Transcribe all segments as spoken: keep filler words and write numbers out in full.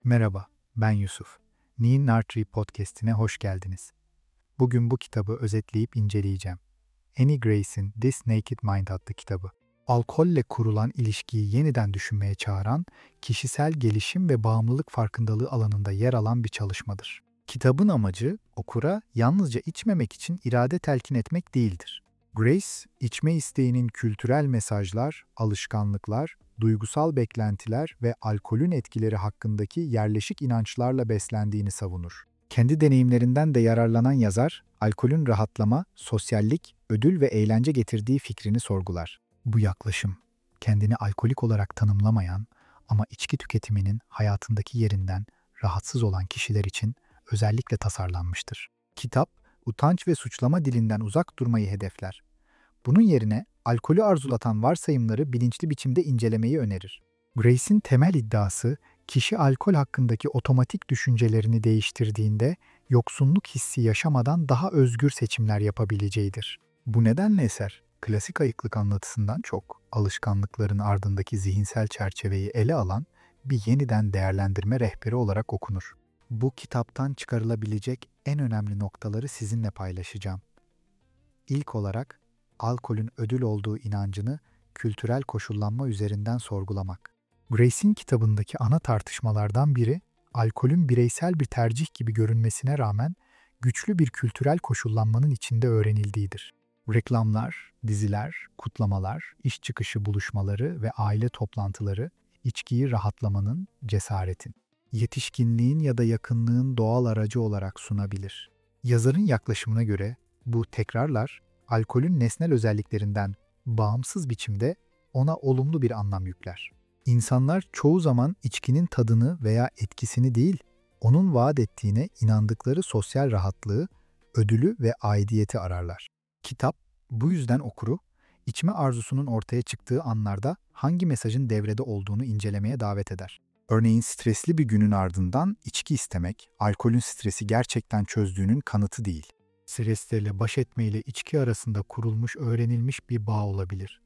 Merhaba, ben Yusuf. Neil Nartry Podcast'ine hoş geldiniz. Bugün bu kitabı özetleyip inceleyeceğim. Annie Grace'in This Naked Mind adlı kitabı. Alkolle kurulan ilişkiyi yeniden düşünmeye çağıran, kişisel gelişim ve bağımlılık farkındalığı alanında yer alan bir çalışmadır. Kitabın amacı, okura yalnızca içmemek için irade telkin etmek değildir. Grace, içme isteğinin kültürel mesajlar, alışkanlıklar, duygusal beklentiler ve alkolün etkileri hakkındaki yerleşik inançlarla beslendiğini savunur. Kendi deneyimlerinden de yararlanan yazar, alkolün rahatlama, sosyallik, ödül ve eğlence getirdiği fikrini sorgular. Bu yaklaşım, kendini alkolik olarak tanımlamayan ama içki tüketiminin hayatındaki yerinden rahatsız olan kişiler için özellikle tasarlanmıştır. Kitap, utanç ve suçlama dilinden uzak durmayı hedefler. Bunun yerine alkolü arzulatan varsayımları bilinçli biçimde incelemeyi önerir. Grace'in temel iddiası, kişi alkol hakkındaki otomatik düşüncelerini değiştirdiğinde yoksunluk hissi yaşamadan daha özgür seçimler yapabileceğidir. Bu nedenle eser, klasik ayıklık anlatısından çok alışkanlıkların ardındaki zihinsel çerçeveyi ele alan bir yeniden değerlendirme rehberi olarak okunur. Bu kitaptan çıkarılabilecek en önemli noktaları sizinle paylaşacağım. İlk olarak, alkolün ödül olduğu inancını kültürel koşullanma üzerinden sorgulamak. Grace'in kitabındaki ana tartışmalardan biri, alkolün bireysel bir tercih gibi görünmesine rağmen güçlü bir kültürel koşullanmanın içinde öğrenildiğidir. Reklamlar, diziler, kutlamalar, iş çıkışı buluşmaları ve aile toplantıları içkiyi rahatlamanın, cesaretin, yetişkinliğin ya da yakınlığın doğal aracı olarak sunabilir. Yazarın yaklaşımına göre bu tekrarlar, alkolün nesnel özelliklerinden bağımsız biçimde ona olumlu bir anlam yükler. İnsanlar çoğu zaman içkinin tadını veya etkisini değil, onun vaat ettiğine inandıkları sosyal rahatlığı, ödülü ve aidiyeti ararlar. Kitap, bu yüzden okuru, içme arzusunun ortaya çıktığı anlarda hangi mesajın devrede olduğunu incelemeye davet eder. Örneğin stresli bir günün ardından içki istemek, alkolün stresi gerçekten çözdüğünün kanıtı değil. Stresle baş etmeyle içki arasında kurulmuş öğrenilmiş bir bağ olabilir.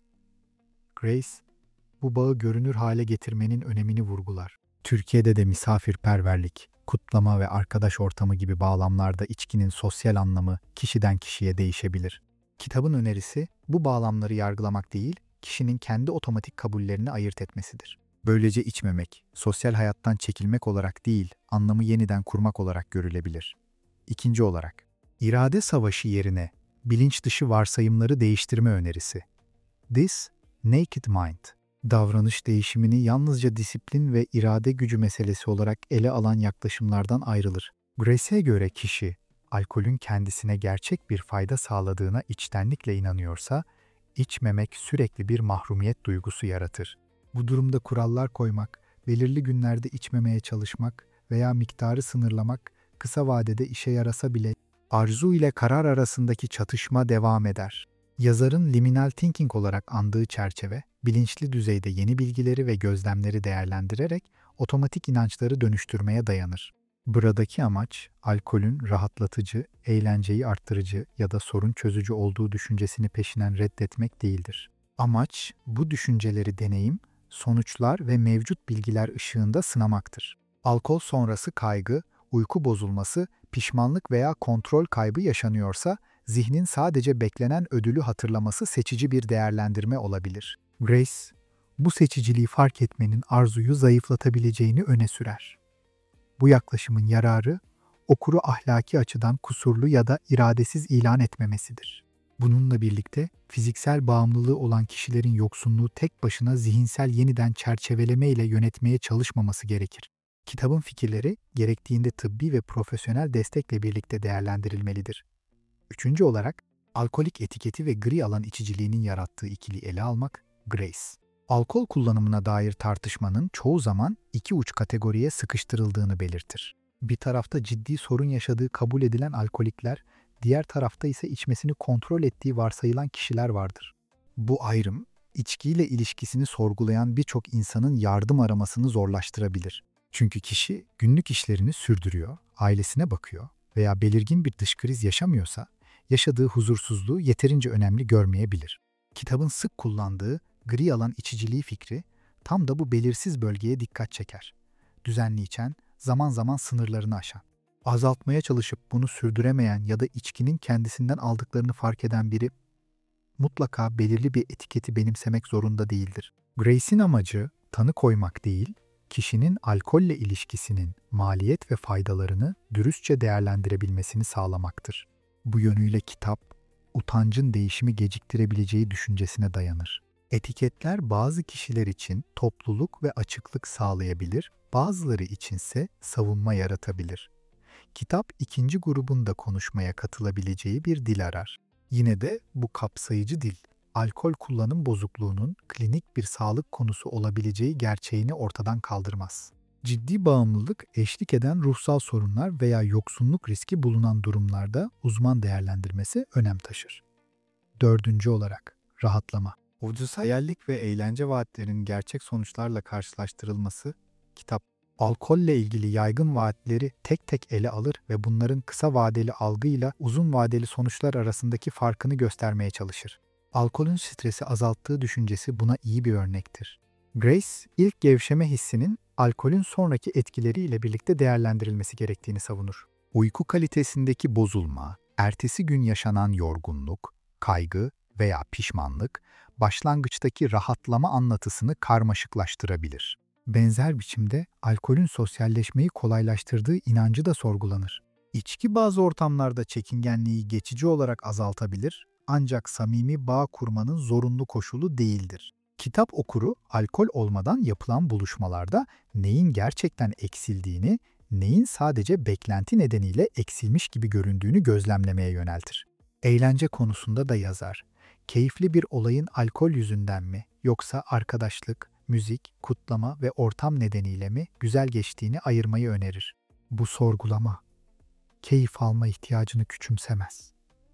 Grace, bu bağı görünür hale getirmenin önemini vurgular. Türkiye'de de misafirperverlik, kutlama ve arkadaş ortamı gibi bağlamlarda içkinin sosyal anlamı kişiden kişiye değişebilir. Kitabın önerisi, bu bağlamları yargılamak değil, kişinin kendi otomatik kabullerini ayırt etmesidir. Böylece içmemek, sosyal hayattan çekilmek olarak değil, anlamı yeniden kurmak olarak görülebilir. İkinci olarak, İrade savaşı yerine bilinç dışı varsayımları değiştirme önerisi. This Naked Mind, davranış değişimini yalnızca disiplin ve irade gücü meselesi olarak ele alan yaklaşımlardan ayrılır. Grace'e göre kişi, alkolün kendisine gerçek bir fayda sağladığına içtenlikle inanıyorsa, içmemek sürekli bir mahrumiyet duygusu yaratır. Bu durumda kurallar koymak, belirli günlerde içmemeye çalışmak veya miktarı sınırlamak kısa vadede işe yarasa bile arzu ile karar arasındaki çatışma devam eder. Yazarın liminal thinking olarak andığı çerçeve, bilinçli düzeyde yeni bilgileri ve gözlemleri değerlendirerek otomatik inançları dönüştürmeye dayanır. Buradaki amaç, alkolün rahatlatıcı, eğlenceyi arttırıcı ya da sorun çözücü olduğu düşüncesini peşinen reddetmek değildir. Amaç, bu düşünceleri deneyim, sonuçlar ve mevcut bilgiler ışığında sınamaktır. Alkol sonrası kaygı, uyku bozulması, pişmanlık veya kontrol kaybı yaşanıyorsa, zihnin sadece beklenen ödülü hatırlaması seçici bir değerlendirme olabilir. Grace, bu seçiciliği fark etmenin arzuyu zayıflatabileceğini öne sürer. Bu yaklaşımın yararı, okuru ahlaki açıdan kusurlu ya da iradesiz ilan etmemesidir. Bununla birlikte fiziksel bağımlılığı olan kişilerin yoksunluğu tek başına zihinsel yeniden çerçeveleme ile yönetmeye çalışmaması gerekir. Kitabın fikirleri gerektiğinde tıbbi ve profesyonel destekle birlikte değerlendirilmelidir. Üçüncü olarak, alkolik etiketi ve gri alan içiciliğinin yarattığı ikili ele almak, Grace. Alkol kullanımına dair tartışmanın çoğu zaman iki uç kategoriye sıkıştırıldığını belirtir. Bir tarafta ciddi sorun yaşadığı kabul edilen alkolikler, diğer tarafta ise içmesini kontrol ettiği varsayılan kişiler vardır. Bu ayrım, içkiyle ilişkisini sorgulayan birçok insanın yardım aramasını zorlaştırabilir. Çünkü kişi günlük işlerini sürdürüyor, ailesine bakıyor veya belirgin bir dış kriz yaşamıyorsa, yaşadığı huzursuzluğu yeterince önemli görmeyebilir. Kitabın sık kullandığı gri alan içiciliği fikri tam da bu belirsiz bölgeye dikkat çeker. Düzenli içen, zaman zaman sınırlarını aşan. Azaltmaya çalışıp bunu sürdüremeyen ya da içkinin kendisinden aldıklarını fark eden biri mutlaka belirli bir etiketi benimsemek zorunda değildir. Grace'in amacı tanı koymak değil, kişinin alkolle ilişkisinin maliyet ve faydalarını dürüstçe değerlendirebilmesini sağlamaktır. Bu yönüyle kitap, utancın değişimi geciktirebileceği düşüncesine dayanır. Etiketler bazı kişiler için topluluk ve açıklık sağlayabilir, bazıları içinse savunma yaratabilir. Kitap ikinci grubun da konuşmaya katılabileceği bir dil arar. Yine de bu kapsayıcı dil, alkol kullanım bozukluğunun klinik bir sağlık konusu olabileceği gerçeğini ortadan kaldırmaz. Ciddi bağımlılık eşlik eden ruhsal sorunlar veya yoksunluk riski bulunan durumlarda uzman değerlendirmesi önem taşır. Dördüncü olarak, rahatlama. Ucuz hayallik ve eğlence vaatlerinin gerçek sonuçlarla karşılaştırılması, kitap, alkolle ilgili yaygın vaatleri tek tek ele alır ve bunların kısa vadeli algıyla uzun vadeli sonuçlar arasındaki farkını göstermeye çalışır. Alkolün stresi azalttığı düşüncesi buna iyi bir örnektir. Grace, ilk gevşeme hissinin alkolün sonraki etkileriyle birlikte değerlendirilmesi gerektiğini savunur. Uyku kalitesindeki bozulma, ertesi gün yaşanan yorgunluk, kaygı veya pişmanlık, başlangıçtaki rahatlama anlatısını karmaşıklaştırabilir. Benzer biçimde alkolün sosyalleşmeyi kolaylaştırdığı inancı da sorgulanır. İçki bazı ortamlarda çekingenliği geçici olarak azaltabilir, ancak samimi bağ kurmanın zorunlu koşulu değildir. Kitap okuru, alkol olmadan yapılan buluşmalarda neyin gerçekten eksildiğini, neyin sadece beklenti nedeniyle eksilmiş gibi göründüğünü gözlemlemeye yöneltir. Eğlence konusunda da yazar. Keyifli bir olayın alkol yüzünden mi, yoksa arkadaşlık, müzik, kutlama ve ortam nedeniyle mi güzel geçtiğini ayırmayı önerir. Bu sorgulama, keyif alma ihtiyacını küçümsemez.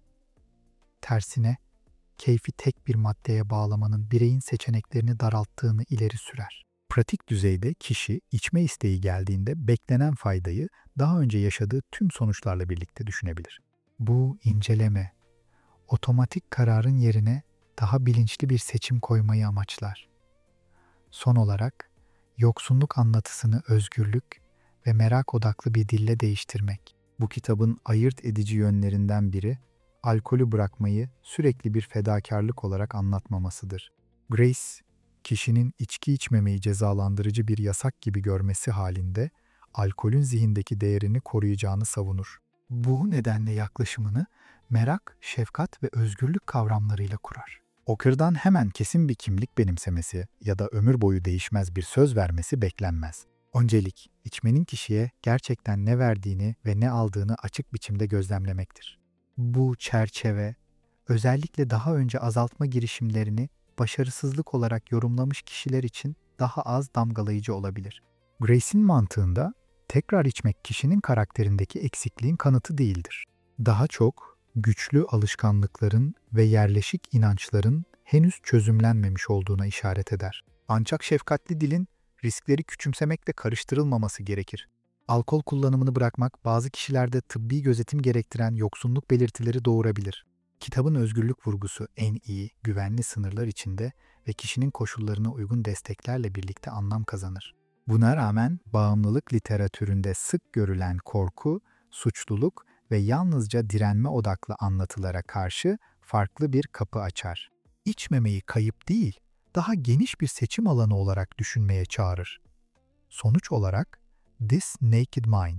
Tersine, keyfi tek bir maddeye bağlamanın bireyin seçeneklerini daralttığını ileri sürer. Pratik düzeyde kişi içme isteği geldiğinde beklenen faydayı daha önce yaşadığı tüm sonuçlarla birlikte düşünebilir. Bu inceleme, otomatik kararın yerine daha bilinçli bir seçim koymayı amaçlar. Son olarak, yoksunluk anlatısını özgürlük ve merak odaklı bir dille değiştirmek. Bu kitabın ayırt edici yönlerinden biri, alkolü bırakmayı sürekli bir fedakarlık olarak anlatmamasıdır. Grace, kişinin içki içmemeyi cezalandırıcı bir yasak gibi görmesi halinde, alkolün zihindeki değerini koruyacağını savunur. Bu nedenle yaklaşımını merak, şefkat ve özgürlük kavramlarıyla kurar. Okurdan hemen kesin bir kimlik benimsemesi ya da ömür boyu değişmez bir söz vermesi beklenmez. Öncelik, içmenin kişiye gerçekten ne verdiğini ve ne aldığını açık biçimde gözlemlemektir. Bu çerçeve, özellikle daha önce azaltma girişimlerini başarısızlık olarak yorumlamış kişiler için daha az damgalayıcı olabilir. Grace'in mantığında, tekrar içmek kişinin karakterindeki eksikliğin kanıtı değildir. Daha çok, güçlü alışkanlıkların ve yerleşik inançların henüz çözümlenmemiş olduğuna işaret eder. Ancak şefkatli dilin riskleri küçümsemekle karıştırılmaması gerekir. Alkol kullanımını bırakmak bazı kişilerde tıbbi gözetim gerektiren yoksunluk belirtileri doğurabilir. Kitabın özgürlük vurgusu en iyi, güvenli sınırlar içinde ve kişinin koşullarına uygun desteklerle birlikte anlam kazanır. Buna rağmen bağımlılık literatüründe sık görülen korku, suçluluk ve yalnızca direnme odaklı anlatılara karşı farklı bir kapı açar. İçmemeyi kayıp değil, daha geniş bir seçim alanı olarak düşünmeye çağırır. Sonuç olarak, This Naked Mind,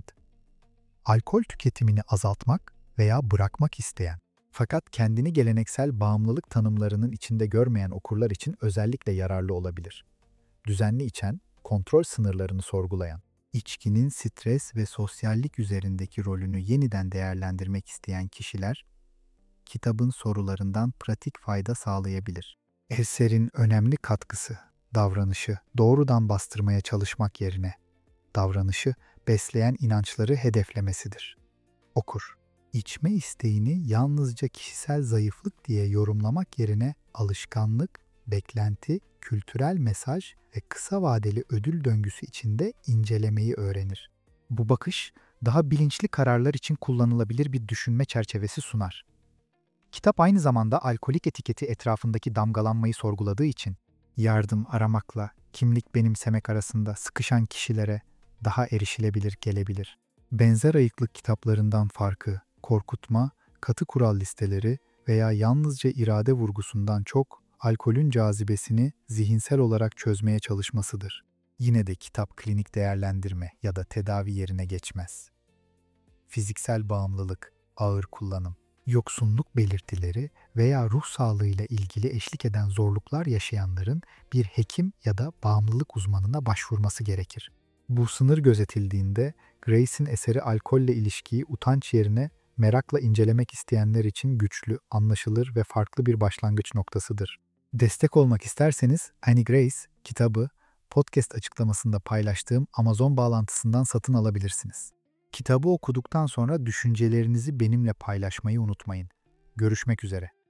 alkol tüketimini azaltmak veya bırakmak isteyen, fakat kendini geleneksel bağımlılık tanımlarının içinde görmeyen okurlar için özellikle yararlı olabilir. Düzenli içen, kontrol sınırlarını sorgulayan, içkinin stres ve sosyallik üzerindeki rolünü yeniden değerlendirmek isteyen kişiler, kitabın sorularından pratik fayda sağlayabilir. Eserin önemli katkısı, davranışı doğrudan bastırmaya çalışmak yerine, davranışı besleyen inançları hedeflemesidir. Okur, içme isteğini yalnızca kişisel zayıflık diye yorumlamak yerine alışkanlık, beklenti, kültürel mesaj ve kısa vadeli ödül döngüsü içinde incelemeyi öğrenir. Bu bakış, daha bilinçli kararlar için kullanılabilir bir düşünme çerçevesi sunar. Kitap aynı zamanda alkolik etiketi etrafındaki damgalanmayı sorguladığı için, yardım aramakla kimlik benimsemek arasında sıkışan kişilere daha erişilebilir gelebilir. Benzer ayıklık kitaplarından farkı, korkutma, katı kural listeleri veya yalnızca irade vurgusundan çok alkolün cazibesini zihinsel olarak çözmeye çalışmasıdır. Yine de kitap klinik değerlendirme ya da tedavi yerine geçmez. Fiziksel bağımlılık, ağır kullanım, yoksunluk belirtileri veya ruh sağlığıyla ilgili eşlik eden zorluklar yaşayanların bir hekim ya da bağımlılık uzmanına başvurması gerekir. Bu sınır gözetildiğinde Grace'in eseri alkolle ilişkiyi utanç yerine merakla incelemek isteyenler için güçlü, anlaşılır ve farklı bir başlangıç noktasıdır. Destek olmak isterseniz Annie Grace kitabı podcast açıklamasında paylaştığım Amazon bağlantısından satın alabilirsiniz. Kitabı okuduktan sonra düşüncelerinizi benimle paylaşmayı unutmayın. Görüşmek üzere.